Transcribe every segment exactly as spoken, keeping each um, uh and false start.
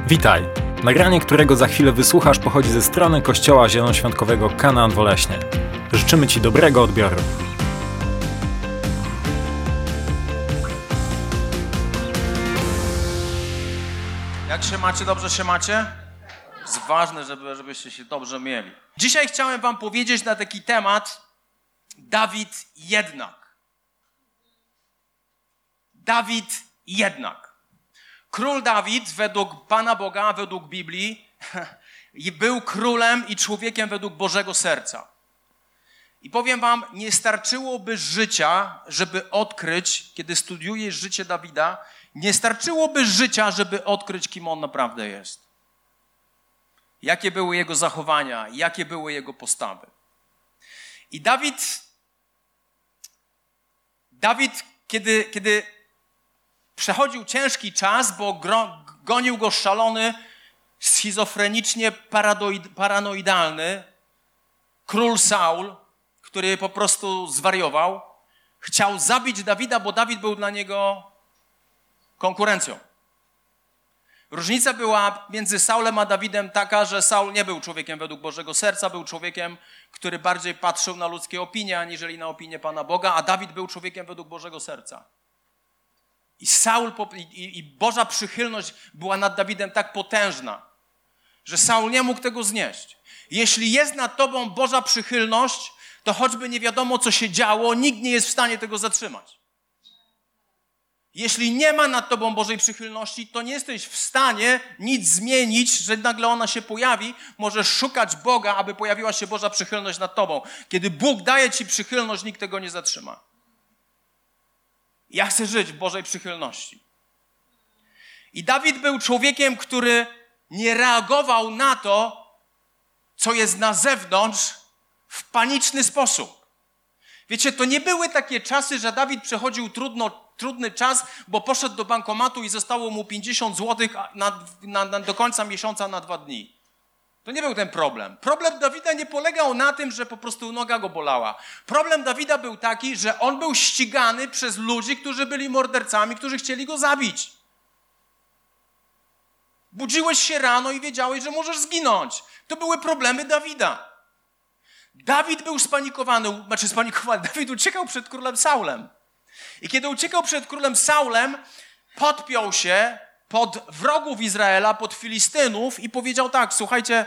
Witaj! Nagranie, którego za chwilę wysłuchasz, pochodzi ze strony Kościoła Zielonoświątkowego Kanaan Woleśnie. Życzymy Ci dobrego odbioru. Jak się macie? Dobrze się macie? Jest ważne, żeby, żebyście się dobrze mieli. Dzisiaj chciałem wam powiedzieć na taki temat Dawid jednak. Dawid jednak. Król Dawid według Pana Boga, według Biblii był królem i człowiekiem według Bożego serca. I powiem wam, nie starczyłoby życia, żeby odkryć, kiedy studiujesz życie Dawida, nie starczyłoby życia, żeby odkryć, kim on naprawdę jest. Jakie były jego zachowania, jakie były jego postawy. I Dawid, Dawid, kiedy, kiedy przechodził ciężki czas, bo gro, gonił go szalony, schizofrenicznie paradoid, paranoidalny król Saul, który po prostu zwariował, chciał zabić Dawida, bo Dawid był dla niego konkurencją. Różnica była między Saulem a Dawidem taka, że Saul nie był człowiekiem według Bożego serca, był człowiekiem, który bardziej patrzył na ludzkie opinie, aniżeli na opinię Pana Boga, a Dawid był człowiekiem według Bożego serca. I Saul, i, i Boża przychylność była nad Dawidem tak potężna, że Saul nie mógł tego znieść. Jeśli jest nad tobą Boża przychylność, to choćby nie wiadomo, co się działo, nikt nie jest w stanie tego zatrzymać. Jeśli nie ma nad tobą Bożej przychylności, to nie jesteś w stanie nic zmienić, że nagle ona się pojawi. Możesz szukać Boga, aby pojawiła się Boża przychylność nad tobą. Kiedy Bóg daje ci przychylność, nikt tego nie zatrzyma. Ja chcę żyć w Bożej przychylności. I Dawid był człowiekiem, który nie reagował na to, co jest na zewnątrz, w paniczny sposób. Wiecie, to nie były takie czasy, że Dawid przechodził trudno, trudny czas, bo poszedł do bankomatu i zostało mu pięćdziesiąt złotych na, na, na, do końca miesiąca na dwa dni. To nie był ten problem. Problem Dawida nie polegał na tym, że po prostu noga go bolała. Problem Dawida był taki, że on był ścigany przez ludzi, którzy byli mordercami, którzy chcieli go zabić. Budziłeś się rano i wiedziałeś, że możesz zginąć. To były problemy Dawida. Dawid był spanikowany, znaczy spanikowany, Dawid uciekał przed królem Saulem. I kiedy uciekał przed królem Saulem, podpiął się pod wrogów Izraela, pod Filistynów i powiedział tak: słuchajcie,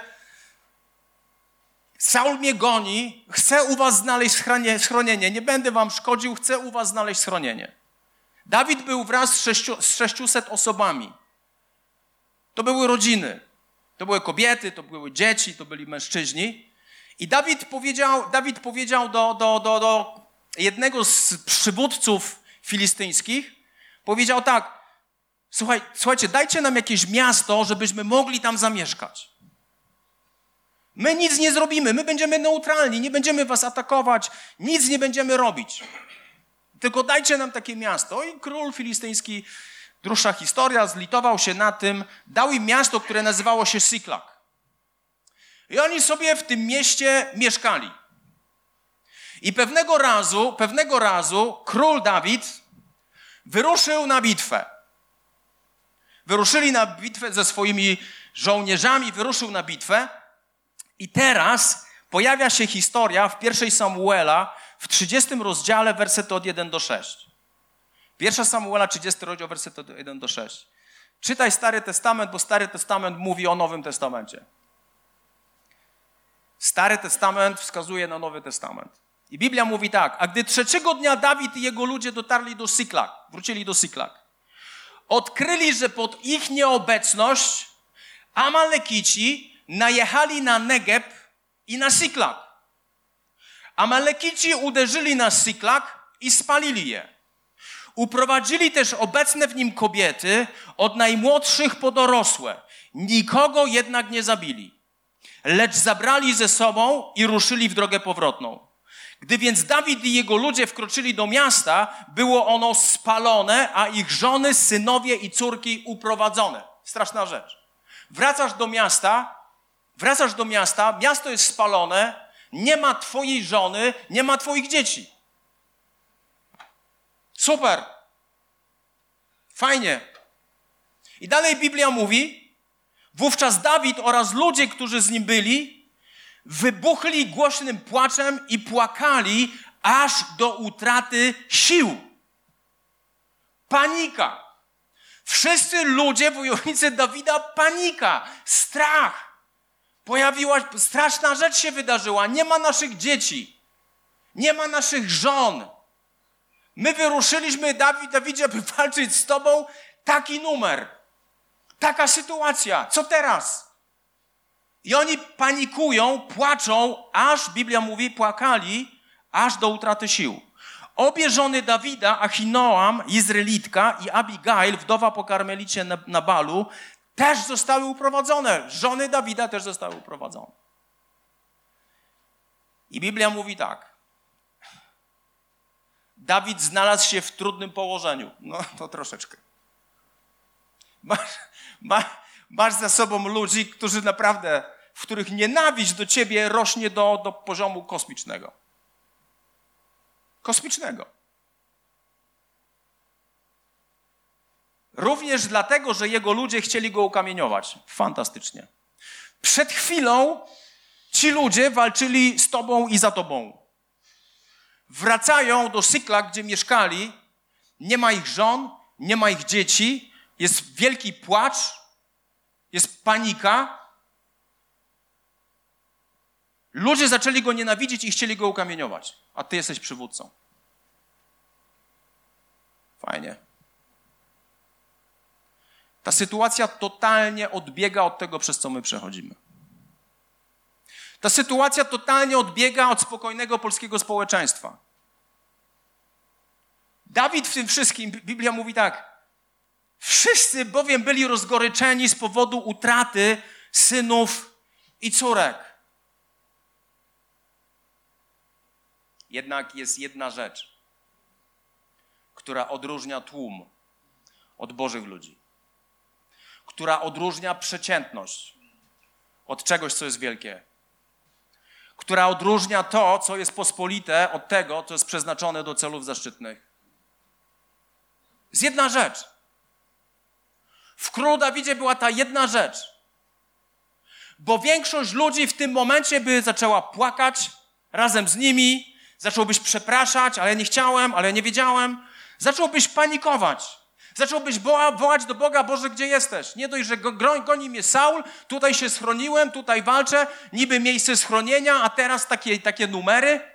Saul mnie goni, chcę u was znaleźć schronienie, nie będę wam szkodził, chcę u was znaleźć schronienie. Dawid był wraz z, sześciu, z sześciuset osobami. To były rodziny, to były kobiety, to były dzieci, to byli mężczyźni. I Dawid powiedział, Dawid powiedział do, do, do, do jednego z przywódców filistyńskich, powiedział tak: Słuchaj, słuchajcie, dajcie nam jakieś miasto, żebyśmy mogli tam zamieszkać. My nic nie zrobimy, my będziemy neutralni, nie będziemy was atakować, nic nie będziemy robić. Tylko dajcie nam takie miasto. I król filistyński, dłuższa historia, zlitował się na tym, dał im miasto, które nazywało się Siklak. I oni sobie w tym mieście mieszkali. I pewnego razu, pewnego razu król Dawid wyruszył na bitwę. Wyruszyli na bitwę ze swoimi żołnierzami, wyruszył na bitwę. I teraz pojawia się historia w pierwszej Samuela, w trzydziestym rozdziale, wersety od jeden do sześciu. Pierwsza Samuela, trzydziesty rozdział, wersety od jeden do sześciu. Czytaj Stary Testament, bo Stary Testament mówi o Nowym Testamencie. Stary Testament wskazuje na Nowy Testament. I Biblia mówi tak: a gdy trzeciego dnia Dawid i jego ludzie dotarli do Siklak, wrócili do Siklak, odkryli, że pod ich nieobecność Amalekici najechali na Negeb i na Siklak. Amalekici uderzyli na Siklak i spalili je. Uprowadzili też obecne w nim kobiety, od najmłodszych po dorosłe. Nikogo jednak nie zabili. Lecz zabrali ze sobą i ruszyli w drogę powrotną. Gdy więc Dawid i jego ludzie wkroczyli do miasta, było ono spalone, a ich żony, synowie i córki uprowadzone. Straszna rzecz. Wracasz do miasta, wracasz do miasta, miasto jest spalone, nie ma twojej żony, nie ma twoich dzieci. Super. Fajnie. I dalej Biblia mówi, Wówczas Dawid oraz ludzie, którzy z nim byli, wybuchli głośnym płaczem i płakali aż do utraty sił. Panika. Wszyscy ludzie, wojownicy Dawida, panika, strach. Pojawiła, straszna rzecz się wydarzyła. Nie ma naszych dzieci. Nie ma naszych żon. My wyruszyliśmy, Dawid, Dawidzie, by walczyć z tobą. Taki numer. Taka sytuacja. Co teraz? I oni panikują, płaczą, aż, Biblia mówi, płakali, aż do utraty sił. Obie żony Dawida, Achinoam, Izraelitka i Abigail, wdowa po Karmelicie Nabalu, też zostały uprowadzone. Żony Dawida też zostały uprowadzone. I Biblia mówi tak. Dawid znalazł się w trudnym położeniu. No to troszeczkę. Masz, masz, masz za sobą ludzi, którzy naprawdę, w których nienawiść do ciebie rośnie do, do poziomu kosmicznego. Kosmicznego. Również dlatego, że jego ludzie chcieli go ukamieniować. Fantastycznie. Przed chwilą ci ludzie walczyli z tobą i za tobą. Wracają do Sykla, gdzie mieszkali. Nie ma ich żon, nie ma ich dzieci. Jest wielki płacz. Jest panika. Ludzie zaczęli go nienawidzić i chcieli go ukamieniować. A ty jesteś przywódcą. Fajnie. Ta sytuacja totalnie odbiega od tego, przez co my przechodzimy. Ta sytuacja totalnie odbiega od spokojnego polskiego społeczeństwa. Dawid w tym wszystkim, Biblia mówi tak, wszyscy bowiem byli rozgoryczeni z powodu utraty synów i córek. Jednak jest jedna rzecz, która odróżnia tłum od Bożych ludzi. Która odróżnia przeciętność od czegoś, co jest wielkie. Która odróżnia to, co jest pospolite, od tego, co jest przeznaczone do celów zaszczytnych. Jest jedna rzecz. W królu Dawidzie była ta jedna rzecz. Bo większość ludzi w tym momencie by zaczęła płakać razem z nimi, zacząłbyś przepraszać, ale nie chciałem, ale nie wiedziałem. Zacząłbyś panikować. Zacząłbyś wołać do Boga, Boże, gdzie jesteś? Nie dość, że goni mnie Saul, tutaj się schroniłem, tutaj walczę, niby miejsce schronienia, a teraz takie, takie numery.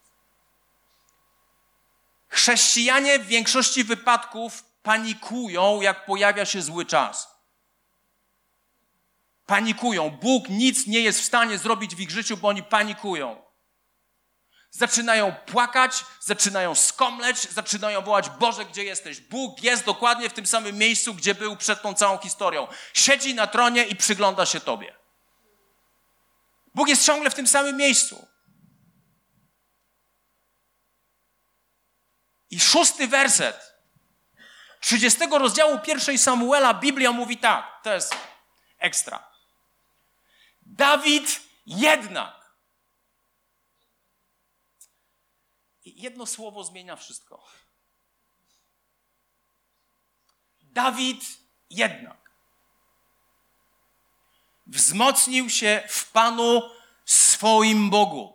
Chrześcijanie w większości wypadków panikują, jak pojawia się zły czas. Panikują. Bóg nic nie jest w stanie zrobić w ich życiu, bo oni panikują. Zaczynają płakać, zaczynają skomleć, zaczynają wołać, Boże, gdzie jesteś? Bóg jest dokładnie w tym samym miejscu, gdzie był przed tą całą historią. Siedzi na tronie i przygląda się Tobie. Bóg jest ciągle w tym samym miejscu. I szósty werset trzydziestego rozdziału pierwszej Samuela Biblia mówi tak, to jest ekstra. Dawid jednak. I jedno słowo zmienia wszystko. Dawid jednak wzmocnił się w Panu swoim Bogu.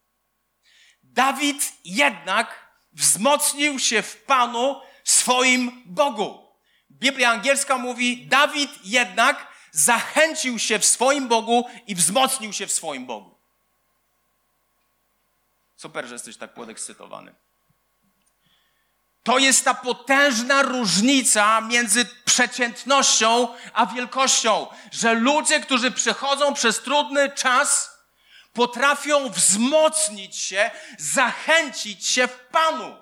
Dawid jednak wzmocnił się w Panu swoim Bogu. Biblia angielska mówi, Dawid jednak zachęcił się w swoim Bogu i wzmocnił się w swoim Bogu. Super, że jesteś tak podekscytowany. To jest ta potężna różnica między przeciętnością a wielkością, że ludzie, którzy przechodzą przez trudny czas, potrafią wzmocnić się, zachęcić się w Panu.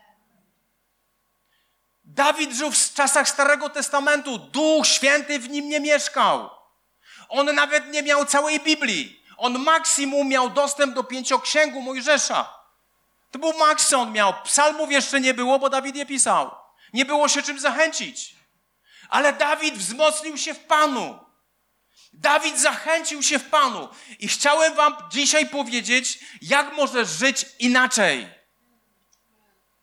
Dawid żył w czasach Starego Testamentu. Duch Święty w nim nie mieszkał. On nawet nie miał całej Biblii. On maksimum miał dostęp do pięcioksięgu Mojżesza. To był maks, co on miał. Psalmów jeszcze nie było, bo Dawid je pisał. Nie było się czym zachęcić. Ale Dawid wzmocnił się w Panu. Dawid zachęcił się w Panu. I chciałem wam dzisiaj powiedzieć, jak możesz żyć inaczej.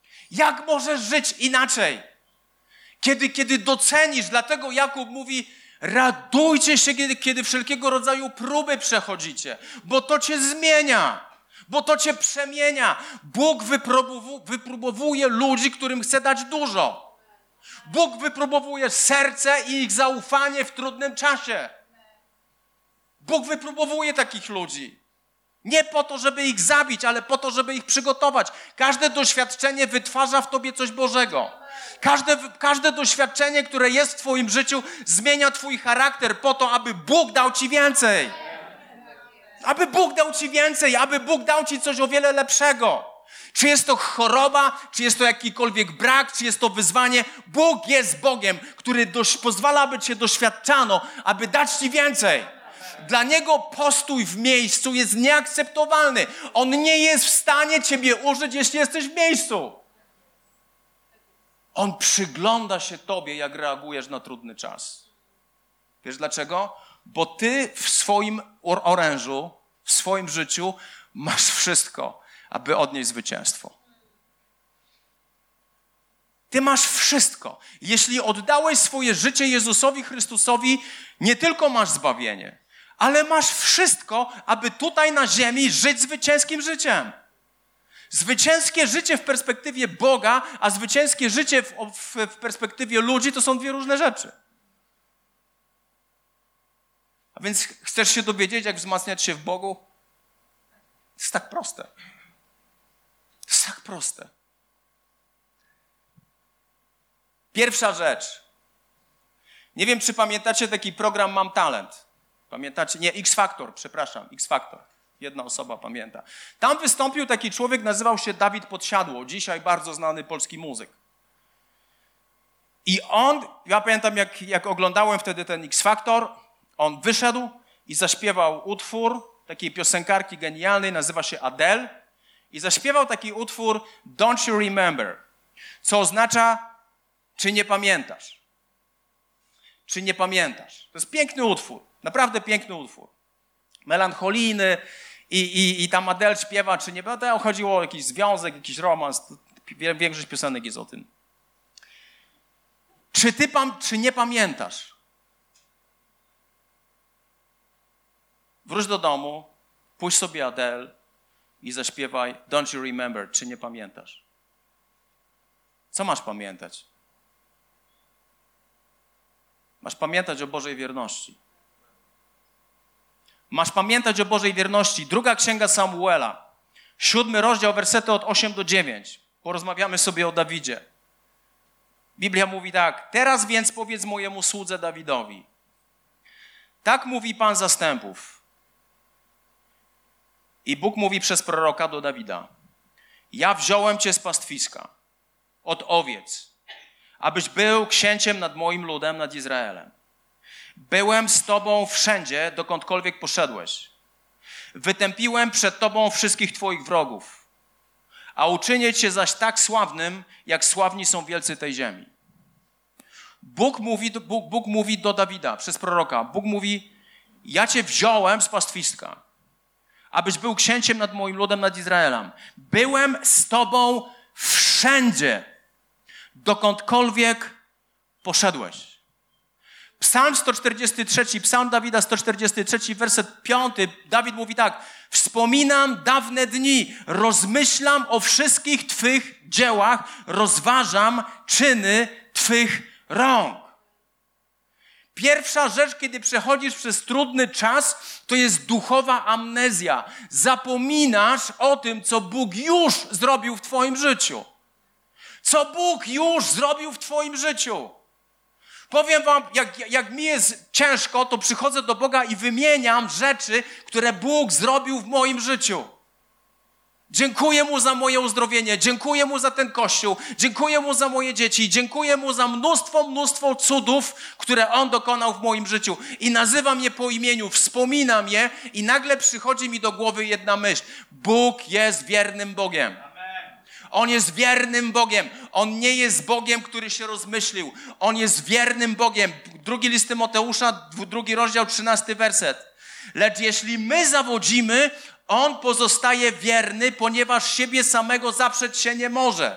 Jak możesz żyć inaczej? Kiedy, kiedy docenisz, dlatego Jakub mówi, Radujcie się, kiedy, kiedy wszelkiego rodzaju próby przechodzicie, bo to cię zmienia, bo to cię przemienia. Bóg wypróbowu, wypróbowuje ludzi, którym chce dać dużo. Bóg wypróbowuje serce i ich zaufanie w trudnym czasie. Bóg wypróbowuje takich ludzi. Nie po to, żeby ich zabić, ale po to, żeby ich przygotować. Każde doświadczenie wytwarza w tobie coś Bożego. Każde, każde doświadczenie, które jest w twoim życiu, zmienia twój charakter po to, aby Bóg dał ci więcej. Aby Bóg dał ci więcej, aby Bóg dał ci coś o wiele lepszego. Czy jest to choroba, czy jest to jakikolwiek brak, czy jest to wyzwanie, Bóg jest Bogiem, który dość, pozwala, aby cię doświadczano, aby dać ci więcej. Dla Niego postój w miejscu jest nieakceptowalny. On nie jest w stanie ciebie użyć, jeśli jesteś w miejscu. On przygląda się tobie, jak reagujesz na trudny czas. Wiesz dlaczego? Bo ty w swoim orężu, w swoim życiu masz wszystko, aby odnieść zwycięstwo. Ty masz wszystko. Jeśli oddałeś swoje życie Jezusowi Chrystusowi, nie tylko masz zbawienie, ale masz wszystko, aby tutaj na ziemi żyć zwycięskim życiem. Zwycięskie życie w perspektywie Boga, a zwycięskie życie w, w, w perspektywie ludzi to są dwie różne rzeczy. A więc chcesz się dowiedzieć, jak wzmacniać się w Bogu? To jest tak proste. To jest tak proste. Pierwsza rzecz. Nie wiem, czy pamiętacie taki program Mam Talent. Pamiętacie? Nie, X Factor, przepraszam, X Factor. Jedna osoba pamięta. Tam wystąpił taki człowiek, nazywał się Dawid Podsiadło, dzisiaj bardzo znany polski muzyk. I on, ja pamiętam jak, jak oglądałem wtedy ten X Factor, on wyszedł i zaśpiewał utwór takiej piosenkarki genialnej, nazywa się Adele, i zaśpiewał taki utwór Don't You Remember, co oznacza, czy nie pamiętasz? Czy nie pamiętasz? To jest piękny utwór, naprawdę piękny utwór. Melancholijny i, i, i tam Adele śpiewa, czy nie, to chodziło o jakiś związek, jakiś romans, większość piosenek jest o tym. Czy ty pam, czy nie pamiętasz? Wróć do domu, puść sobie Adele i zaśpiewaj Don't You Remember, czy nie pamiętasz? Co masz pamiętać? Masz pamiętać o Bożej wierności. Masz pamiętać o Bożej wierności. Druga księga Samuela, siódmy rozdział, wersety od ósmego do dziewiątego. Porozmawiamy sobie o Dawidzie. Biblia mówi tak. Teraz więc powiedz mojemu słudze Dawidowi. Tak mówi Pan zastępów. I Bóg mówi przez proroka do Dawida. Ja wziąłem cię z pastwiska, od owiec, abyś był księciem nad moim ludem, nad Izraelem. Byłem z tobą wszędzie, dokądkolwiek poszedłeś. Wytępiłem przed tobą wszystkich twoich wrogów, a uczynię cię zaś tak sławnym, jak sławni są wielcy tej ziemi. Bóg mówi, Bóg, Bóg mówi do Dawida przez proroka. Bóg mówi, ja cię wziąłem z pastwiska, abyś był księciem nad moim ludem, nad Izraelem. Byłem z tobą wszędzie, dokądkolwiek poszedłeś. Psalm sto czterdziesty trzeci, Psalm Dawida sto czterdziesty trzeci, werset piąty. Dawid mówi tak. Wspominam dawne dni, rozmyślam o wszystkich Twych dziełach, rozważam czyny Twych rąk. Pierwsza rzecz, kiedy przechodzisz przez trudny czas, to jest duchowa amnezja. Zapominasz o tym, co Bóg już zrobił w twoim życiu. Co Bóg już zrobił w twoim życiu. Powiem wam, jak, jak mi jest ciężko, to przychodzę do Boga i wymieniam rzeczy, które Bóg zrobił w moim życiu. Dziękuję Mu za moje uzdrowienie, dziękuję Mu za ten Kościół, dziękuję Mu za moje dzieci, dziękuję Mu za mnóstwo, mnóstwo cudów, które On dokonał w moim życiu. I nazywam je po imieniu, wspominam je i nagle przychodzi mi do głowy jedna myśl. Bóg jest wiernym Bogiem. On jest wiernym Bogiem. On nie jest Bogiem, który się rozmyślił. On jest wiernym Bogiem. Drugi list Tymoteusza, drugi rozdział, trzynasty werset. Lecz jeśli my zawodzimy, On pozostaje wierny, ponieważ siebie samego zaprzeć się nie może.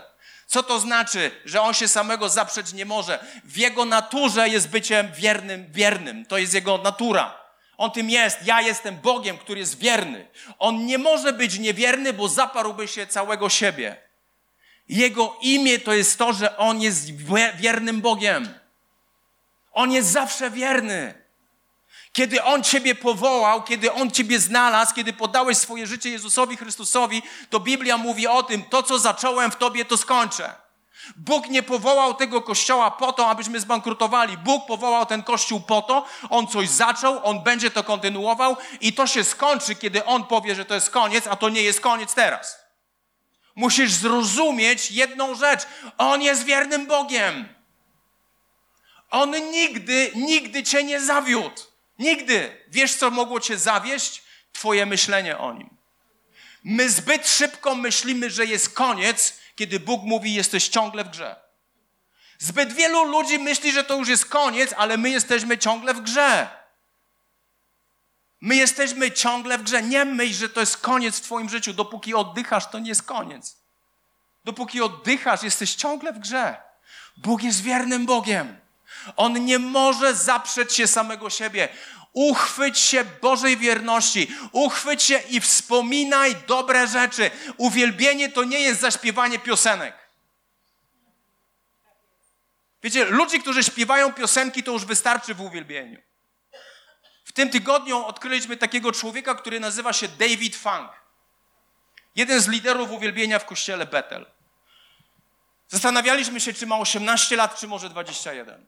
Co to znaczy, że on się samego zaprzeć nie może? W jego naturze jest byciem wiernym, wiernym. To jest jego natura. On tym jest. Ja jestem Bogiem, który jest wierny. On nie może być niewierny, bo zaparłby się całego siebie. Jego imię to jest to, że on jest wiernym Bogiem. On jest zawsze wierny. Kiedy On ciebie powołał, kiedy On ciebie znalazł, kiedy poddałeś swoje życie Jezusowi Chrystusowi, to Biblia mówi o tym, to co zacząłem w tobie, to skończę. Bóg nie powołał tego Kościoła po to, abyśmy zbankrutowali. Bóg powołał ten Kościół po to, On coś zaczął, On będzie to kontynuował i to się skończy, kiedy On powie, że to jest koniec, a to nie jest koniec teraz. Musisz zrozumieć jedną rzecz. On jest wiernym Bogiem. On nigdy, nigdy cię nie zawiódł. Nigdy. Wiesz, co mogło cię zawieść? Twoje myślenie o Nim. My zbyt szybko myślimy, że jest koniec, kiedy Bóg mówi, jesteś ciągle w grze. Zbyt wielu ludzi myśli, że to już jest koniec, ale my jesteśmy ciągle w grze. My jesteśmy ciągle w grze. Nie myśl, że to jest koniec w twoim życiu. Dopóki oddychasz, to nie jest koniec. Dopóki oddychasz, jesteś ciągle w grze. Bóg jest wiernym Bogiem. On nie może zaprzeć się samego siebie. Uchwyć się Bożej wierności. Uchwyć się i wspominaj dobre rzeczy. Uwielbienie to nie jest zaśpiewanie piosenek. Wiecie, ludzi, którzy śpiewają piosenki, to już wystarczy w uwielbieniu. W tym tygodniu odkryliśmy takiego człowieka, który nazywa się David Funk. Jeden z liderów uwielbienia w kościele Bethel. Zastanawialiśmy się, czy ma osiemnaście lat, czy może dwadzieścia jeden.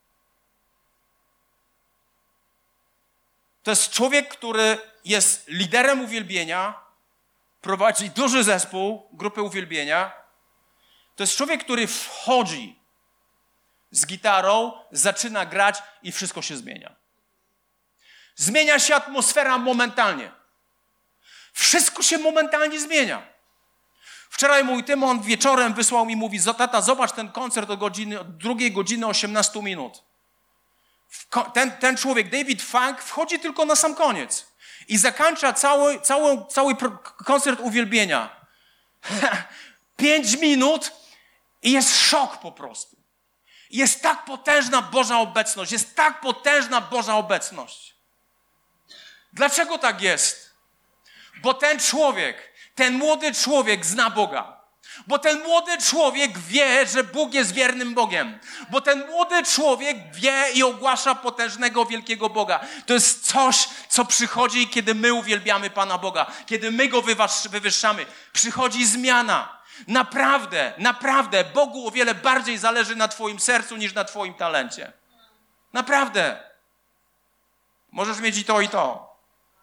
To jest człowiek, który jest liderem uwielbienia, prowadzi duży zespół, grupę uwielbienia. To jest człowiek, który wchodzi z gitarą, zaczyna grać i wszystko się zmienia. Zmienia się atmosfera momentalnie. Wszystko się momentalnie zmienia. Wczoraj mój Tymon wieczorem wysłał mi, mówi, tata, zobacz ten koncert do godziny, od drugiej godziny osiemnaście minut. Ten, ten człowiek, David Funk, wchodzi tylko na sam koniec i zakończa cały, cały, cały koncert uwielbienia. Pięć minut i jest szok po prostu. Jest tak potężna Boża obecność, jest tak potężna Boża obecność. Dlaczego tak jest? Bo ten człowiek, ten młody człowiek zna Boga. Bo ten młody człowiek wie, że Bóg jest wiernym Bogiem. Bo ten młody człowiek wie i ogłasza potężnego, wielkiego Boga. To jest coś, co przychodzi, kiedy my uwielbiamy Pana Boga. Kiedy my Go wywyższamy. Przychodzi zmiana. Naprawdę, naprawdę Bogu o wiele bardziej zależy na twoim sercu niż na twoim talencie. Naprawdę. Możesz mieć i to, i to.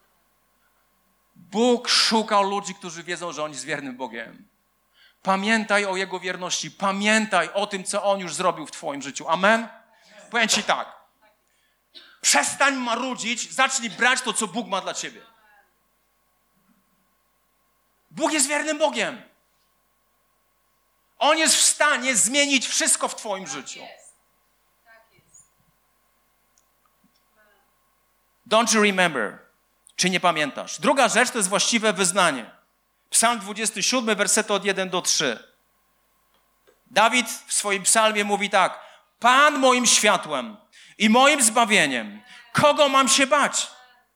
Bóg szukał ludzi, którzy wiedzą, że On jest wiernym Bogiem. Pamiętaj o Jego wierności. Pamiętaj o tym, co On już zrobił w twoim życiu. Amen? Powiem ci tak. Przestań marudzić, zacznij brać to, co Bóg ma dla ciebie. Bóg jest wiernym Bogiem. On jest w stanie zmienić wszystko w twoim życiu. Don't you remember? Czy nie pamiętasz? Druga rzecz to jest właściwe wyznanie. Psalm dwudziesty siódmy, wersety od jeden do trzech. Dawid w swoim psalmie mówi tak. Pan moim światłem i moim zbawieniem. Kogo mam się bać?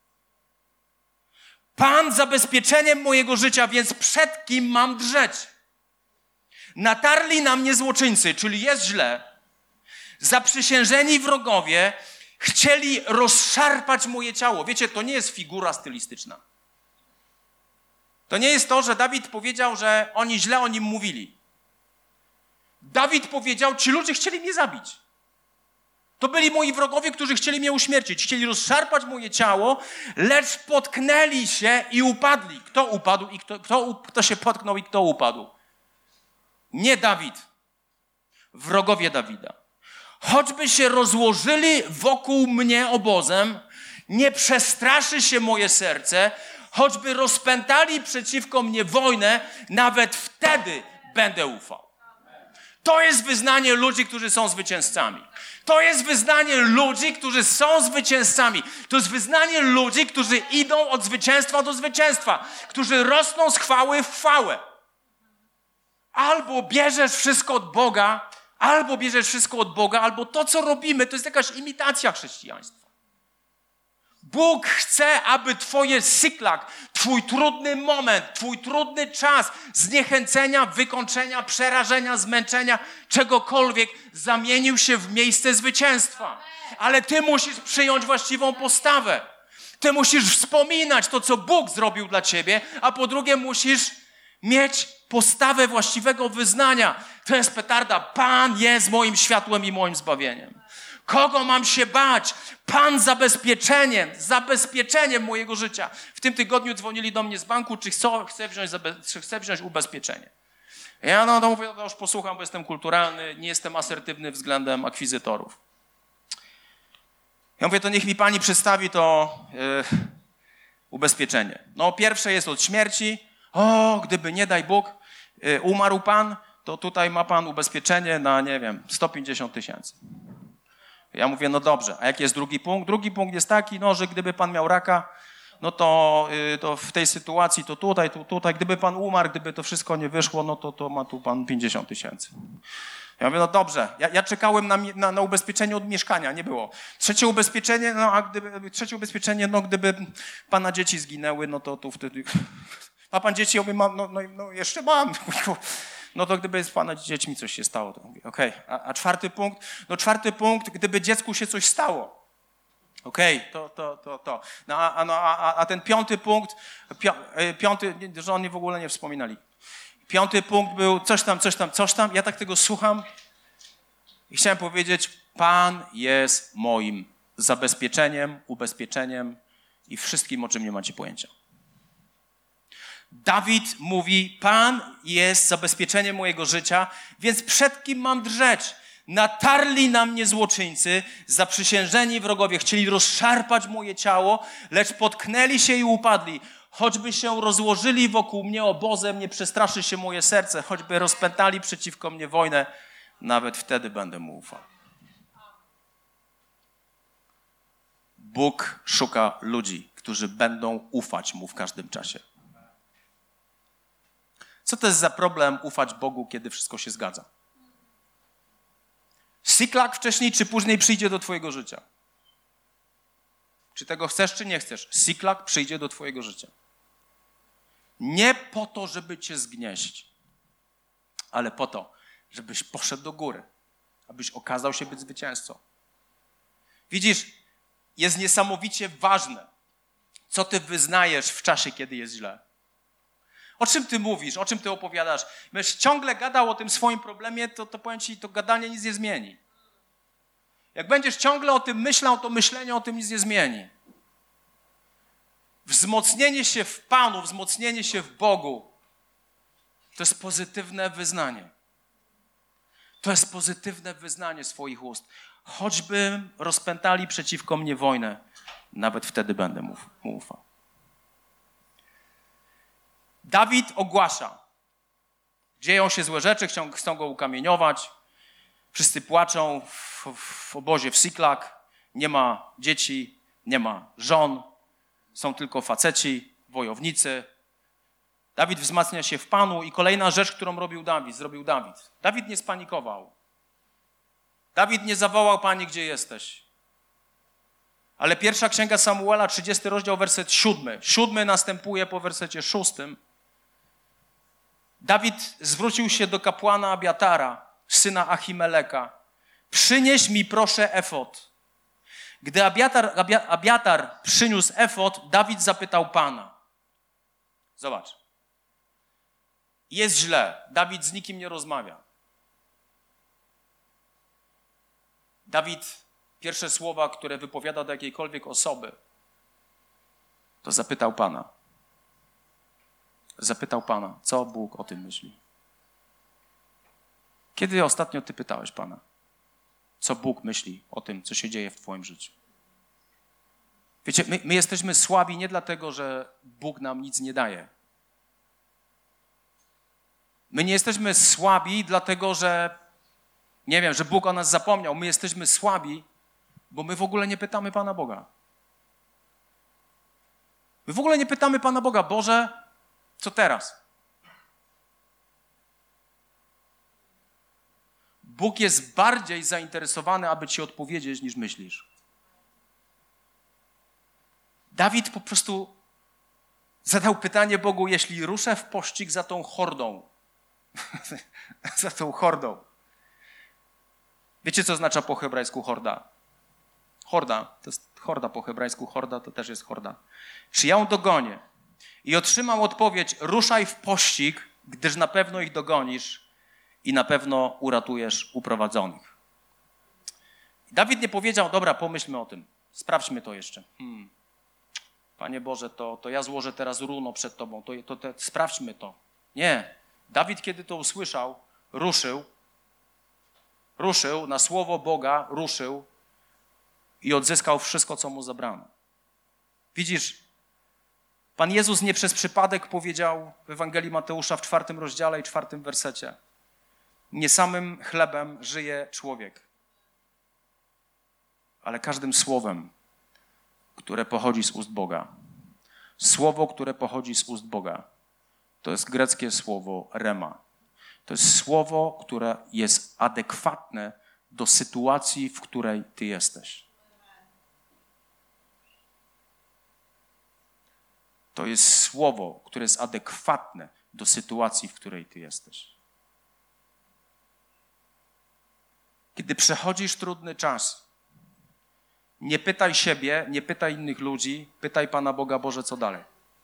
Pan zabezpieczeniem mojego życia, więc przed kim mam drżeć? Natarli na mnie złoczyńcy, czyli jest źle. Zaprzysiężeni wrogowie chcieli rozszarpać moje ciało. Wiecie, to nie jest figura stylistyczna. To nie jest to, że Dawid powiedział, że oni źle o nim mówili. Dawid powiedział, ci ludzie chcieli mnie zabić. To byli moi wrogowie, którzy chcieli mnie uśmiercić. Chcieli rozszarpać moje ciało, lecz potknęli się i upadli. Kto upadł i kto, kto, kto się potknął i kto upadł? Nie Dawid. Wrogowie Dawida. Choćby się rozłożyli wokół mnie obozem, nie przestraszy się moje serce, choćby rozpętali przeciwko mnie wojnę, nawet wtedy będę ufał. To jest wyznanie ludzi, którzy są zwycięzcami. To jest wyznanie ludzi, którzy są zwycięzcami. To jest wyznanie ludzi, którzy idą od zwycięstwa do zwycięstwa, którzy rosną z chwały w chwałę. albo bierzesz wszystko od Boga, albo bierzesz wszystko od Boga, albo to, co robimy, to jest jakaś imitacja chrześcijaństwa. Bóg chce, aby twoje syklak, twój trudny moment, twój trudny czas zniechęcenia, wykończenia, przerażenia, zmęczenia, czegokolwiek zamienił się w miejsce zwycięstwa. Ale ty musisz przyjąć właściwą postawę. Ty musisz wspominać to, co Bóg zrobił dla ciebie, a po drugie musisz mieć postawę właściwego wyznania. To jest petarda. Pan jest moim światłem i moim zbawieniem. Kogo mam się bać? Pan zabezpieczeniem, zabezpieczeniem mojego życia. W tym tygodniu dzwonili do mnie z banku, czy chcę, chcę, wziąć, czy chcę wziąć ubezpieczenie. Ja no, no mówię, no już posłucham, bo jestem kulturalny, nie jestem asertywny względem akwizytorów. Ja mówię, to niech mi pani przedstawi to yy, ubezpieczenie. No pierwsze jest od śmierci. O, gdyby nie daj Bóg yy, umarł pan, to tutaj ma pan ubezpieczenie na, nie wiem, sto pięćdziesiąt tysięcy. Ja mówię, no dobrze, a jaki jest drugi punkt? Drugi punkt jest taki, no, że gdyby pan miał raka, no to, yy, to w tej sytuacji, to tutaj, to tutaj, gdyby pan umarł, gdyby to wszystko nie wyszło, no to, to ma tu pan pięćdziesiąt tysięcy. Ja mówię, no dobrze, ja, ja czekałem na, na, na ubezpieczenie od mieszkania, nie było. Trzecie ubezpieczenie, no a gdyby, trzecie ubezpieczenie, no gdyby pana dzieci zginęły, no to, to wtedy... Ma pan dzieci? Ja mówię, mam, no, no, no jeszcze mam. No to gdyby z pana dziećmi coś się stało, to mówię, okej. Okay. A, a czwarty punkt? No czwarty punkt, gdyby dziecku się coś stało. Okej, okay, to, to, to, to. No, a, no, a, a ten piąty punkt, pi, piąty, że oni w ogóle nie wspominali. Piąty punkt był coś tam, coś tam, coś tam. Ja tak tego słucham i chciałem powiedzieć, Pan jest moim zabezpieczeniem, ubezpieczeniem i wszystkim, o czym nie macie pojęcia. Dawid mówi, Pan jest zabezpieczeniem mojego życia, więc przed kim mam drżeć? Natarli na mnie złoczyńcy, zaprzysiężeni wrogowie, chcieli rozszarpać moje ciało, lecz potknęli się i upadli. Choćby się rozłożyli wokół mnie obozem, nie przestraszy się moje serce, choćby rozpętali przeciwko mnie wojnę, nawet wtedy będę mu ufał. Bóg szuka ludzi, którzy będą ufać mu w każdym czasie. Co to jest za problem ufać Bogu, kiedy wszystko się zgadza? Syklak wcześniej czy później przyjdzie do twojego życia. Czy tego chcesz, czy nie chcesz? Syklak przyjdzie do twojego życia. Nie po to, żeby cię zgnieść, ale po to, żebyś poszedł do góry, abyś okazał się być zwycięzcą. Widzisz, jest niesamowicie ważne, co ty wyznajesz w czasie, kiedy jest źle. O czym ty mówisz, o czym ty opowiadasz? Będziesz ciągle gadał o tym swoim problemie, to, to powiem ci, to gadanie nic nie zmieni. Jak będziesz ciągle o tym myślał, to myślenie o tym nic nie zmieni. Wzmocnienie się w Panu, wzmocnienie się w Bogu, to jest pozytywne wyznanie. To jest pozytywne wyznanie swoich ust. Choćby rozpętali przeciwko mnie wojnę, nawet wtedy będę mu ufał. Dawid ogłasza. Dzieją się złe rzeczy, chcą, chcą go ukamieniować. Wszyscy płaczą w, w obozie w Siklak. Nie ma dzieci, nie ma żon. Są tylko faceci, wojownicy. Dawid wzmacnia się w Panu i kolejna rzecz, którą robił Dawid, zrobił Dawid. Dawid nie spanikował. Dawid nie zawołał, Panie, gdzie jesteś? Ale pierwsza księga Samuela, trzydziesty rozdział, werset siódmy. Siódmy następuje po wersecie szóstym. Dawid zwrócił się do kapłana Abiatara, syna Achimeleka. Przynieś mi proszę efod. Gdy Abiatar, Abiatar przyniósł efod, Dawid zapytał Pana. Zobacz. Jest źle. Dawid z nikim nie rozmawia. Dawid, pierwsze słowa, które wypowiada do jakiejkolwiek osoby, to zapytał Pana. Zapytał Pana, co Bóg o tym myśli. Kiedy ostatnio ty pytałeś Pana, co Bóg myśli o tym, co się dzieje w twoim życiu? Wiecie, my, my jesteśmy słabi nie dlatego, że Bóg nam nic nie daje. My nie jesteśmy słabi dlatego, że nie wiem, że Bóg o nas zapomniał. My jesteśmy słabi, bo my w ogóle nie pytamy Pana Boga. My w ogóle nie pytamy Pana Boga, Boże, co teraz? Bóg jest bardziej zainteresowany, aby ci odpowiedzieć, niż myślisz. Dawid po prostu zadał pytanie Bogu, jeśli ruszę w pościg za tą hordą, za tą hordą. Wiecie, co oznacza po hebrajsku horda? Horda, to jest horda po hebrajsku, horda to też jest horda. Czy ja ją dogonię? I otrzymał odpowiedź, ruszaj w pościg, gdyż na pewno ich dogonisz i na pewno uratujesz uprowadzonych. Dawid nie powiedział, dobra, pomyślmy o tym, sprawdźmy to jeszcze. Hmm. Panie Boże, to, to ja złożę teraz runo przed Tobą, to, to, to sprawdźmy to. Nie. Dawid, kiedy to usłyszał, ruszył, ruszył, na słowo Boga ruszył i odzyskał wszystko, co mu zabrano. Widzisz, Pan Jezus nie przez przypadek powiedział w Ewangelii Mateusza w czwartym rozdziale i czwartym wersecie: nie samym chlebem żyje człowiek, ale każdym słowem, które pochodzi z ust Boga. Słowo, które pochodzi z ust Boga, to jest greckie słowo rema. To jest słowo, które jest adekwatne do sytuacji, w której ty jesteś. To jest słowo, które jest adekwatne do sytuacji, w której ty jesteś. Kiedy przechodzisz trudny czas, nie pytaj siebie, nie pytaj innych ludzi, pytaj Pana Boga, Boże, co dalej?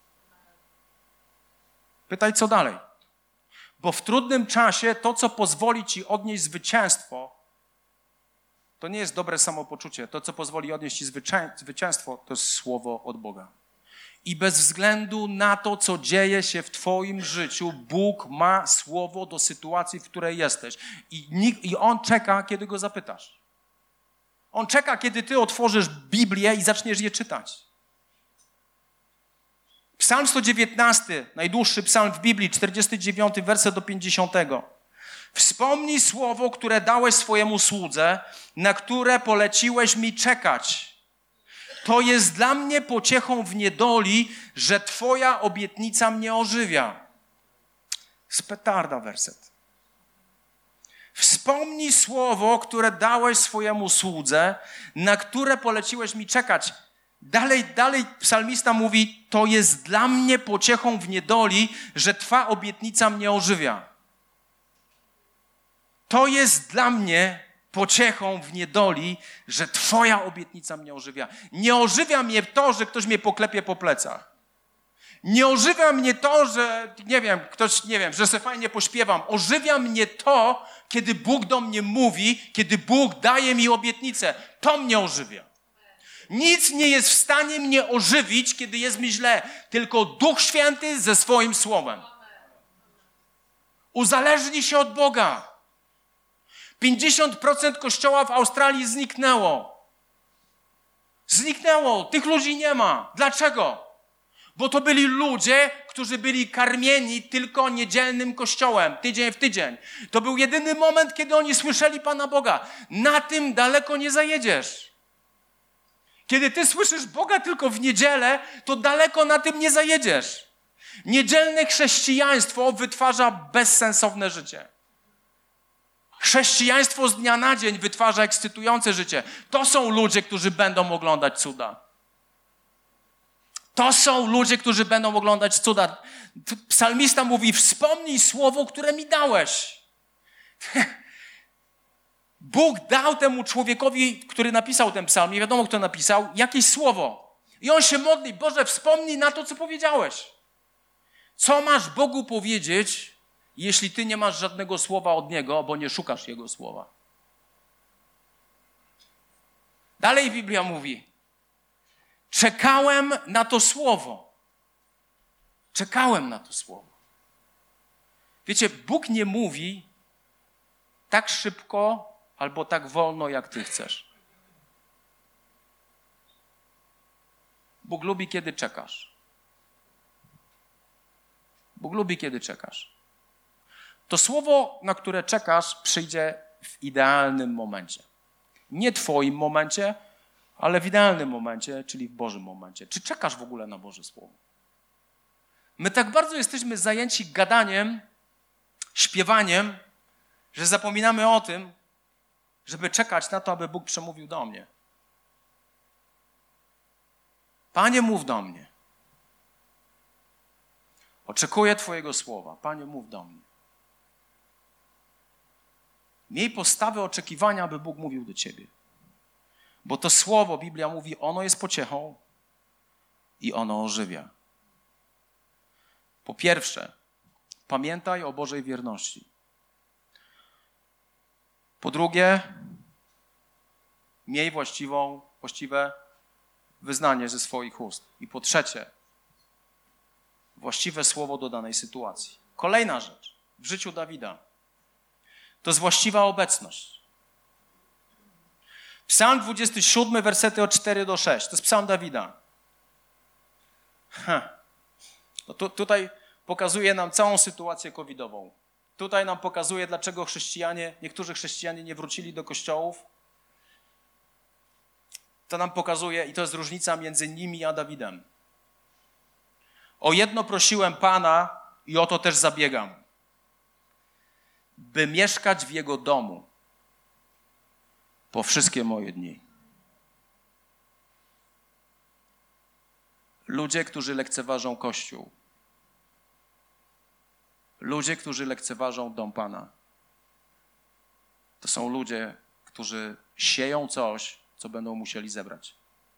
Pytaj, co dalej? Bo w trudnym czasie to, co pozwoli ci odnieść zwycięstwo, to nie jest dobre samopoczucie. To, co pozwoli odnieść ci zwycięstwo, to jest słowo od Boga. I bez względu na to, co dzieje się w twoim życiu, Bóg ma słowo do sytuacji, w której jesteś. I, nikt, i On czeka, kiedy Go zapytasz. On czeka, kiedy ty otworzysz Biblię i zaczniesz je czytać. Psalm sto dziewiętnasty, najdłuższy psalm w Biblii, czterdziesty dziewiąty werset do pięćdziesiątego. Wspomnij słowo, które dałeś swojemu słudze, na które poleciłeś mi czekać. To jest dla mnie pociechą w niedoli, że Twoja obietnica mnie ożywia. Z petarda werset. Wspomnij słowo, które dałeś swojemu słudze, na które poleciłeś mi czekać. Dalej, dalej psalmista mówi, to jest dla mnie pociechą w niedoli, że Twa obietnica mnie ożywia. To jest dla mnie pociechą w niedoli, że Twoja obietnica mnie ożywia. Nie ożywia mnie to, że ktoś mnie poklepie po plecach. Nie ożywia mnie to, że, nie wiem, ktoś, nie wiem, że sobie fajnie pośpiewam. Ożywia mnie to, kiedy Bóg do mnie mówi, kiedy Bóg daje mi obietnicę. To mnie ożywia. Nic nie jest w stanie mnie ożywić, kiedy jest mi źle, tylko Duch Święty ze swoim słowem. Uzależnij się od Boga. pięćdziesiąt procent kościoła w Australii zniknęło. Zniknęło. Tych ludzi nie ma. Dlaczego? Bo to byli ludzie, którzy byli karmieni tylko niedzielnym kościołem, tydzień w tydzień. To był jedyny moment, kiedy oni słyszeli Pana Boga. Na tym daleko nie zajedziesz. Kiedy ty słyszysz Boga tylko w niedzielę, to daleko na tym nie zajedziesz. Niedzielne chrześcijaństwo wytwarza bezsensowne życie. Chrześcijaństwo z dnia na dzień wytwarza ekscytujące życie. To są ludzie, którzy będą oglądać cuda. To są ludzie, którzy będą oglądać cuda. Psalmista mówi, wspomnij słowo, które mi dałeś. Bóg dał temu człowiekowi, który napisał ten psalm, nie wiadomo kto napisał, jakieś słowo. I on się modli, Boże, wspomnij na to, co powiedziałeś. Co masz Bogu powiedzieć, jeśli ty nie masz żadnego słowa od Niego, bo nie szukasz Jego słowa? Dalej Biblia mówi, czekałem na to słowo. Czekałem na to słowo. Wiecie, Bóg nie mówi tak szybko albo tak wolno, jak ty chcesz. Bóg lubi, kiedy czekasz. Bóg lubi, kiedy czekasz. To słowo, na które czekasz, przyjdzie w idealnym momencie. Nie twoim momencie, ale w idealnym momencie, czyli w Bożym momencie. Czy czekasz w ogóle na Boże Słowo? My tak bardzo jesteśmy zajęci gadaniem, śpiewaniem, że zapominamy o tym, żeby czekać na to, aby Bóg przemówił do mnie. Panie, mów do mnie. Oczekuję Twojego słowa. Panie, mów do mnie. Miej postawę oczekiwania, aby Bóg mówił do ciebie. Bo to słowo, Biblia mówi, ono jest pociechą i ono ożywia. Po pierwsze, pamiętaj o Bożej wierności. Po drugie, miej właściwą, właściwe wyznanie ze swoich ust. I po trzecie, właściwe słowo do danej sytuacji. Kolejna rzecz w życiu Dawida to jest właściwa obecność. Psalm dwudziesty siódmy, wersety od cztery do sześciu. To jest psalm Dawida. Huh. No tu, tutaj pokazuje nam całą sytuację covidową. Tutaj nam pokazuje, dlaczego chrześcijanie, niektórzy chrześcijanie nie wrócili do kościołów. To nam pokazuje, i to jest różnica między nimi a Dawidem. O jedno prosiłem Pana i o to też zabiegam, by mieszkać w Jego domu po wszystkie moje dni. Ludzie, którzy lekceważą Kościół. Ludzie, którzy lekceważą dom Pana. To są ludzie, którzy sieją coś, co będą musieli zebrać.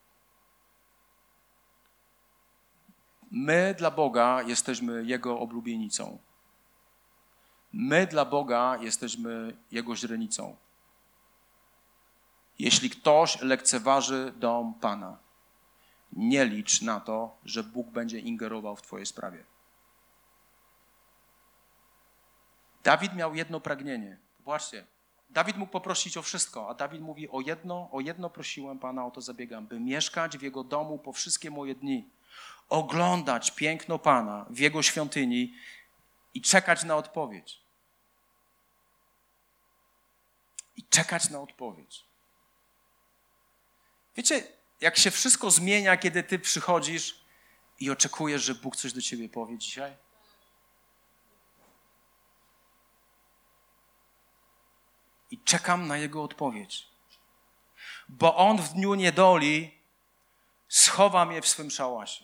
My dla Boga jesteśmy Jego oblubienicą. My dla Boga jesteśmy Jego źrenicą. Jeśli ktoś lekceważy dom Pana, nie licz na to, że Bóg będzie ingerował w twojej sprawie. Dawid miał jedno pragnienie. Zobaczcie, Dawid mógł poprosić o wszystko, a Dawid mówi, o jedno, o jedno prosiłem Pana, o to zabiegam, by mieszkać w Jego domu po wszystkie moje dni, oglądać piękno Pana w Jego świątyni i czekać na odpowiedź. I czekać na odpowiedź. Wiecie, jak się wszystko zmienia, kiedy ty przychodzisz i oczekujesz, że Bóg coś do ciebie powie dzisiaj? I czekam na Jego odpowiedź. Bo On w dniu niedoli schowa mnie w swym szałasie.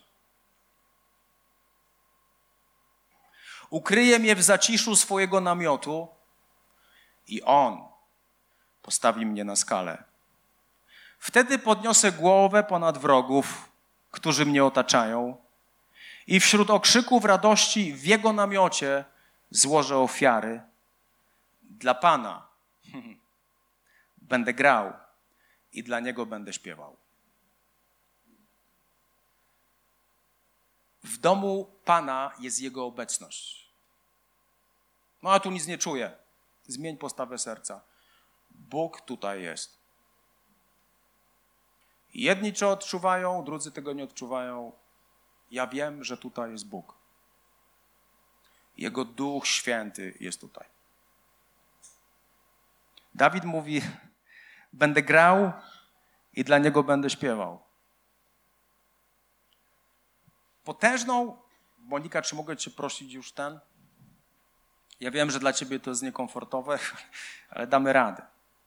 Ukryje mnie w zaciszu swojego namiotu i On postawi mnie na skalę. Wtedy podniosę głowę ponad wrogów, którzy mnie otaczają i wśród okrzyków radości w Jego namiocie złożę ofiary. Dla Pana będę grał i dla Niego będę śpiewał. W domu Pana jest Jego obecność. No a tu nic nie czuję. Zmień postawę serca. Bóg tutaj jest. Jedni to odczuwają, drudzy tego nie odczuwają. Ja wiem, że tutaj jest Bóg. Jego Duch Święty jest tutaj. Dawid mówi, będę grał i dla Niego będę śpiewał. Potężną, Monika, czy mogę Cię prosić już ten? Ja wiem, że dla Ciebie to jest niekomfortowe, ale damy radę.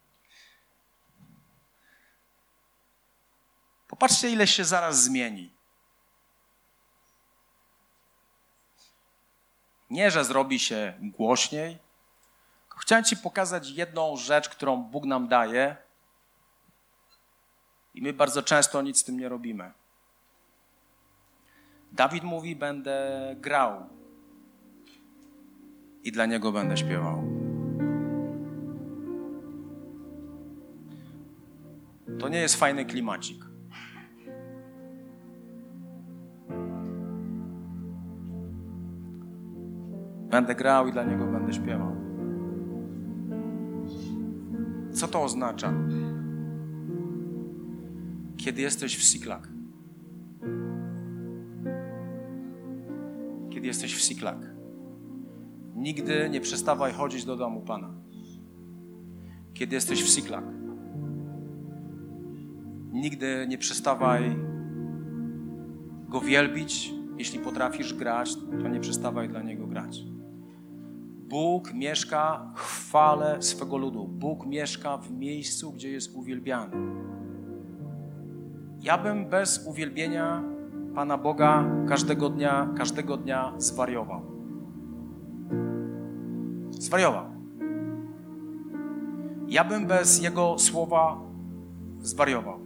Popatrzcie, ile się zaraz zmieni. Nie, że zrobi się głośniej. Chciałem Ci pokazać jedną rzecz, którą Bóg nam daje i my bardzo często nic z tym nie robimy. Dawid mówi, będę grał i dla Niego będę śpiewał. To nie jest fajny klimacik. Będę grał i dla Niego będę śpiewał. Co to oznacza? Kiedy jesteś w Siklak. Kiedy jesteś w Siklak. Nigdy nie przestawaj chodzić do domu Pana. Kiedy jesteś w Siklak. Nigdy nie przestawaj Go wielbić. Jeśli potrafisz grać, to nie przestawaj dla Niego grać. Bóg mieszka w chwale swego ludu. Bóg mieszka w miejscu, gdzie jest uwielbiany. Ja bym bez uwielbienia Pana Boga każdego dnia, każdego dnia zwariował. Zwariował. Ja bym bez Jego słowa zwariował.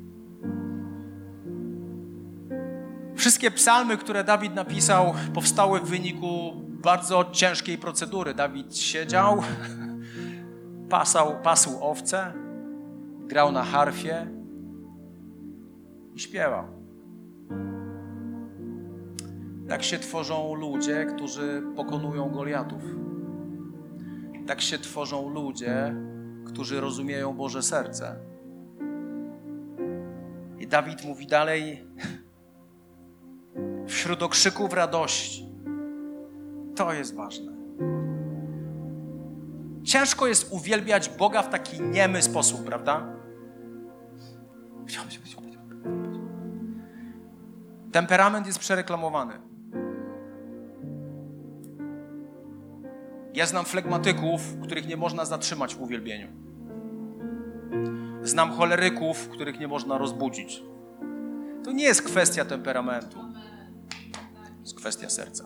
Wszystkie psalmy, które Dawid napisał, powstały w wyniku bardzo ciężkiej procedury. Dawid siedział, pasał, pasł owce, grał na harfie i śpiewał. Tak się tworzą ludzie, którzy pokonują Goliatów. Tak się tworzą ludzie, którzy rozumieją Boże serce. I Dawid mówi dalej, wśród okrzyków radości. To jest ważne. Ciężko jest uwielbiać Boga w taki niemy sposób, prawda? Temperament jest przereklamowany. Ja znam flegmatyków, których nie można zatrzymać w uwielbieniu. Znam choleryków, których nie można rozbudzić. To nie jest kwestia temperamentu. To jest kwestia serca.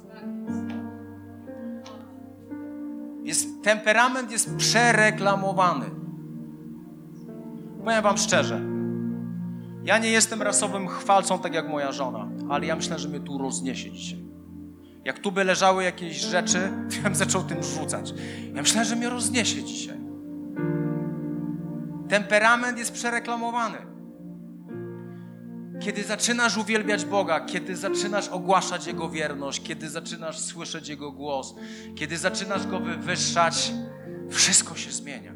Jest, temperament jest przereklamowany. Powiem wam szczerze, ja nie jestem rasowym chwalcą, tak jak moja żona, ale ja myślę, że mnie tu rozniesie dzisiaj. Jak tu by leżały jakieś rzeczy, to ja bym zaczął tym rzucać. Ja myślę, że mnie rozniesie dzisiaj. Temperament jest przereklamowany. Kiedy zaczynasz uwielbiać Boga, kiedy zaczynasz ogłaszać Jego wierność, kiedy zaczynasz słyszeć Jego głos, kiedy zaczynasz Go wywyższać, wszystko się zmienia.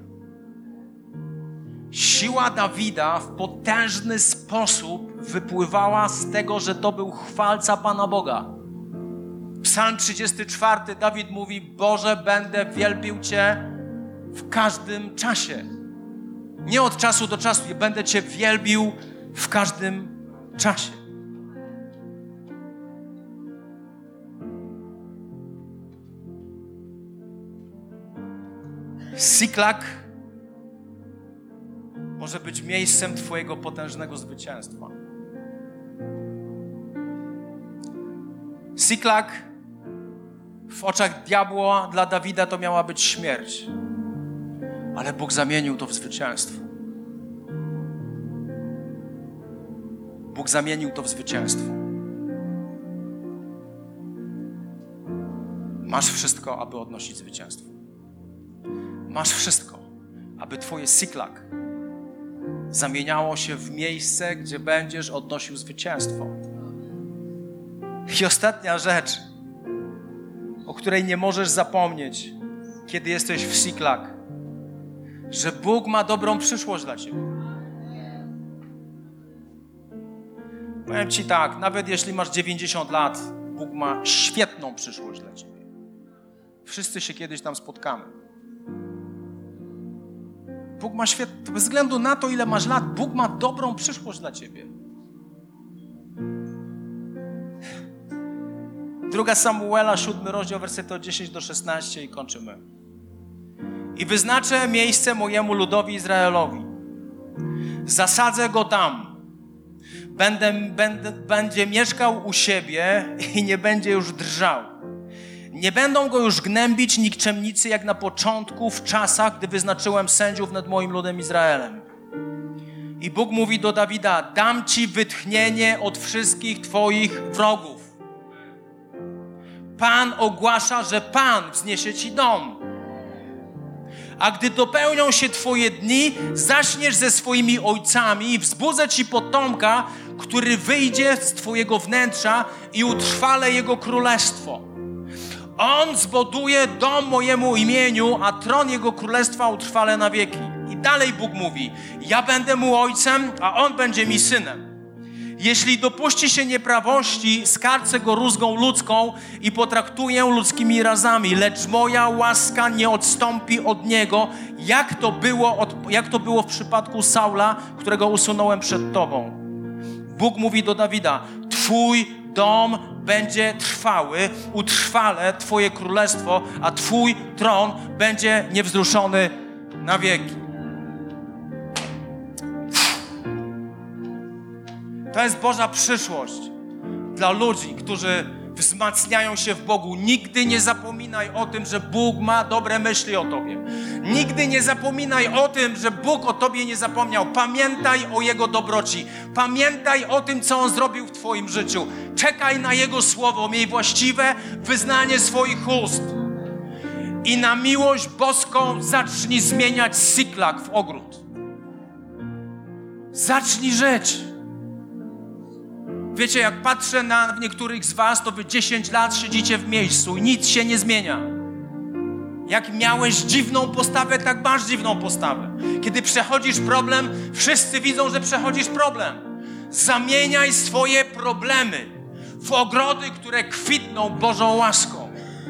Siła Dawida w potężny sposób wypływała z tego, że to był chwalca Pana Boga. Psalm trzydziesty czwarty, Dawid mówi, Boże, będę wielbił Cię w każdym czasie. Nie od czasu do czasu, będę Cię wielbił w każdym czasie. Siklak może być miejscem Twojego potężnego zwycięstwa. Siklak w oczach diabła dla Dawida to miała być śmierć. Ale Bóg zamienił to w zwycięstwo. Bóg zamienił to w zwycięstwo. Masz wszystko, aby odnosić zwycięstwo. Masz wszystko, aby Twoje Siklak zamieniało się w miejsce, gdzie będziesz odnosił zwycięstwo. I ostatnia rzecz, o której nie możesz zapomnieć, kiedy jesteś w Siklak, że Bóg ma dobrą przyszłość dla Ciebie. Powiem Ci tak, nawet jeśli masz dziewięćdziesiąt lat, Bóg ma świetną przyszłość dla Ciebie. Wszyscy się kiedyś tam spotkamy. Bóg ma świetną, bez względu na to, ile masz lat, Bóg ma dobrą przyszłość dla Ciebie. Druga Samuela, siódmy rozdział, wersety od dziesięć do szesnastu i kończymy. I wyznaczę miejsce mojemu ludowi Izraelowi. Zasadzę go tam. Będę, będę, będzie mieszkał u siebie i nie będzie już drżał. Nie będą go już gnębić nikczemnicy jak na początku, w czasach, gdy wyznaczyłem sędziów nad moim ludem Izraelem. I Bóg mówi do Dawida, dam ci wytchnienie od wszystkich twoich wrogów. Pan ogłasza, że Pan wzniesie ci dom. A gdy dopełnią się twoje dni, zaśniesz ze swoimi ojcami i wzbudzę ci potomka, który wyjdzie z twojego wnętrza i utrwale jego królestwo. On zbuduje dom mojemu imieniu, a tron jego królestwa utrwale na wieki. I dalej Bóg mówi, ja będę mu ojcem, a on będzie mi synem. Jeśli dopuści się nieprawości, skarcę go rózgą ludzką i potraktuję ludzkimi razami, lecz moja łaska nie odstąpi od niego, jak to było, od, jak to było w przypadku Saula, którego usunąłem przed tobą. Bóg mówi do Dawida, twój dom będzie trwały, utrwale Twoje królestwo, a Twój tron będzie niewzruszony na wieki. To jest Boża przyszłość dla ludzi, którzy wzmacniają się w Bogu. Nigdy nie zapominaj o tym, że Bóg ma dobre myśli o Tobie. Nigdy nie zapominaj o tym, że Bóg o Tobie nie zapomniał. Pamiętaj o Jego dobroci. Pamiętaj o tym, co On zrobił w Twoim życiu. Czekaj na Jego słowo. Miej właściwe wyznanie swoich ust. I na miłość boską zacznij zmieniać Siklak w ogród. Zacznij żyć. Wiecie, jak patrzę na niektórych z was, to wy dziesięć lat siedzicie w miejscu i nic się nie zmienia. Jak miałeś dziwną postawę, tak masz dziwną postawę. Kiedy przechodzisz problem, wszyscy widzą, że przechodzisz problem. Zamieniaj swoje problemy w ogrody, które kwitną Bożą łaską.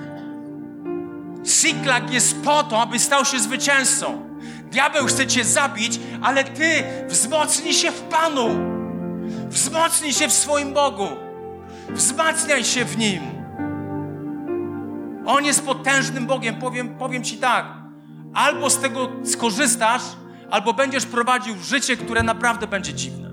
Siklak jest po to, aby stał się zwycięzcą. Diabeł chce cię zabić, ale ty wzmocnij się w Panu. Wzmocnij się w swoim Bogu. Wzmacniaj się w Nim. On jest potężnym Bogiem. Powiem, powiem ci tak. Albo z tego skorzystasz, albo będziesz prowadził życie, które naprawdę będzie dziwne.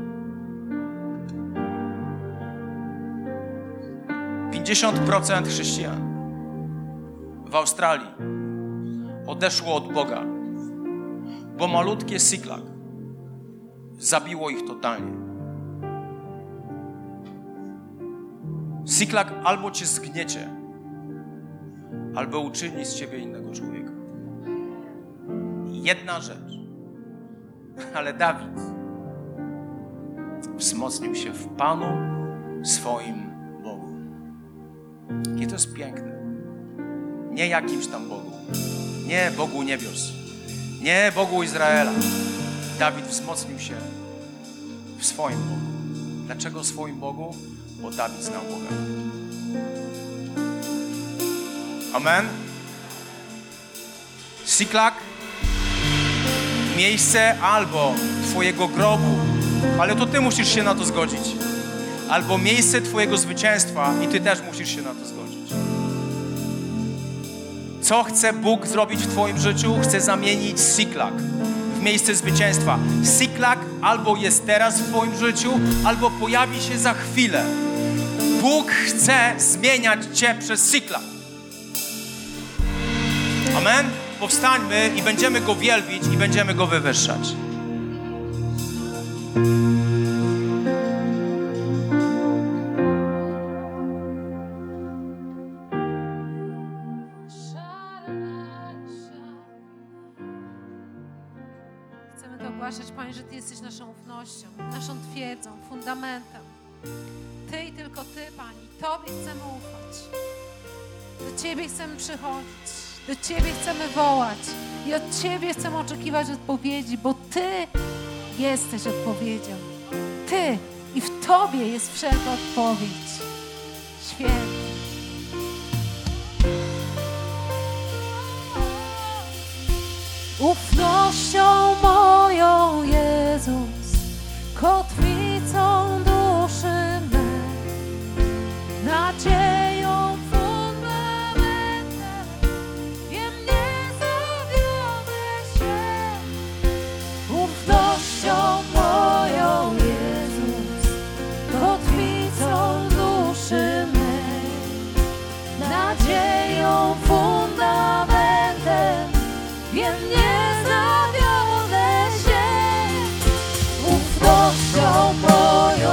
pięćdziesiąt procent chrześcijan w Australii odeszło od Boga, bo malutkie Siklak zabiło ich totalnie. Siklak albo cię zgniecie, albo uczyni z ciebie innego człowieka. Jedna rzecz. Ale Dawid wzmocnił się w Panu swoim Bogu. I to jest piękne. Nie jakimś tam Bogu. Nie Bogu niebios. Nie Bogu Izraela. Dawid wzmocnił się w swoim Bogu. Dlaczego w swoim Bogu? Bo Dawid znał Boga. Amen. Siklak, miejsce albo twojego grobu, ale to ty musisz się na to zgodzić. Albo miejsce twojego zwycięstwa i ty też musisz się na to zgodzić. Co chce Bóg zrobić w twoim życiu? Chce zamienić Siklak w miejsce zwycięstwa. Siklak albo jest teraz w twoim życiu, albo pojawi się za chwilę. Bóg chce zmieniać cię przez Siklak. Amen? Powstańmy i będziemy Go wielbić i będziemy Go wywyższać. Chcemy to ogłaszać, Panie, że Ty jesteś naszą ufnością, naszą twierdzą, fundamentem. Ty i tylko Ty, Pani. Tobie chcemy ufać. Do Ciebie chcemy przychodzić. Do Ciebie chcemy wołać. I od Ciebie chcemy oczekiwać odpowiedzi, bo Ty jesteś odpowiedzią. Ty i w Tobie jest wszelka odpowiedź. Święty. Ufnością moją, Jezus, kotwicą duszy mej, nadzieją fundamentem, wiem, nie zawiodę się. Ufnością moją, Jezus, kotwicą duszy mej, nadzieją fundamentem, wiem, nie zawiodę się. Ufnością moją,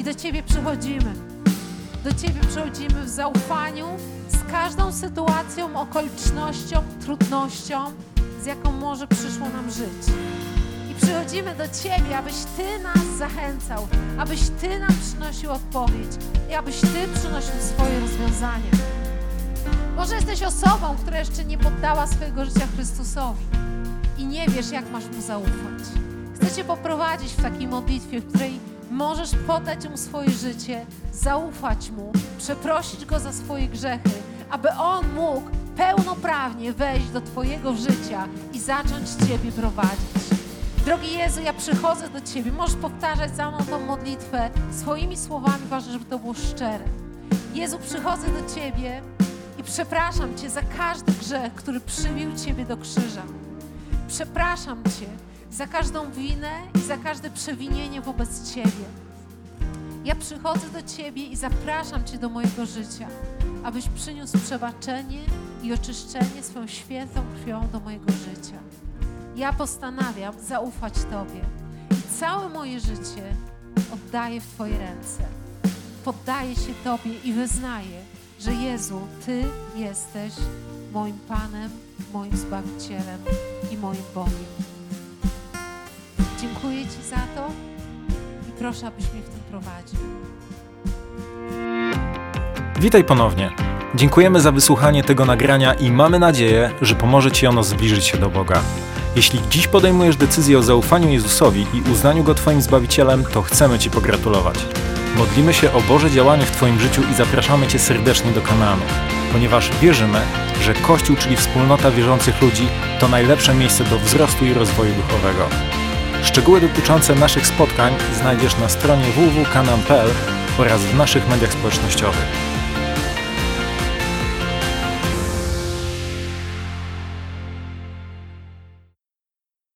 do Ciebie przychodzimy. Do Ciebie przychodzimy w zaufaniu z każdą sytuacją, okolicznością, trudnością, z jaką może przyszło nam żyć. I przychodzimy do Ciebie, abyś Ty nas zachęcał, abyś Ty nam przynosił odpowiedź i abyś Ty przynosił swoje rozwiązania. Może jesteś osobą, która jeszcze nie poddała swojego życia Chrystusowi i nie wiesz, jak masz Mu zaufać. Chcę Cię poprowadzić w takiej modlitwie, w której możesz poddać Mu swoje życie, zaufać Mu, przeprosić Go za swoje grzechy, aby On mógł pełnoprawnie wejść do Twojego życia i zacząć Ciebie prowadzić. Drogi Jezu, ja przychodzę do Ciebie. Możesz powtarzać za mną tą modlitwę swoimi słowami, ważne, żeby to było szczere. Jezu, przychodzę do Ciebie i przepraszam Cię za każdy grzech, który przybił Ciebie do krzyża. Przepraszam Cię za każdą winę i za każde przewinienie wobec Ciebie. Ja przychodzę do Ciebie i zapraszam Cię do mojego życia, abyś przyniósł przebaczenie i oczyszczenie swoją świętą krwią do mojego życia. Ja postanawiam zaufać Tobie i całe moje życie oddaję w Twoje ręce. Poddaję się Tobie i wyznaję, że Jezu, Ty jesteś moim Panem, moim Zbawicielem i moim Bogiem. Dziękuję Ci za to i proszę, abyś mnie w tym prowadził. Witaj ponownie. Dziękujemy za wysłuchanie tego nagrania i mamy nadzieję, że pomoże Ci ono zbliżyć się do Boga. Jeśli dziś podejmujesz decyzję o zaufaniu Jezusowi i uznaniu Go Twoim Zbawicielem, to chcemy Ci pogratulować. Modlimy się o Boże działanie w Twoim życiu i zapraszamy Cię serdecznie do Kanaanu, ponieważ wierzymy, że Kościół, czyli wspólnota wierzących ludzi, to najlepsze miejsce do wzrostu i rozwoju duchowego. Szczegóły dotyczące naszych spotkań znajdziesz na stronie w w w kropka kanaan kropka p l oraz w naszych mediach społecznościowych.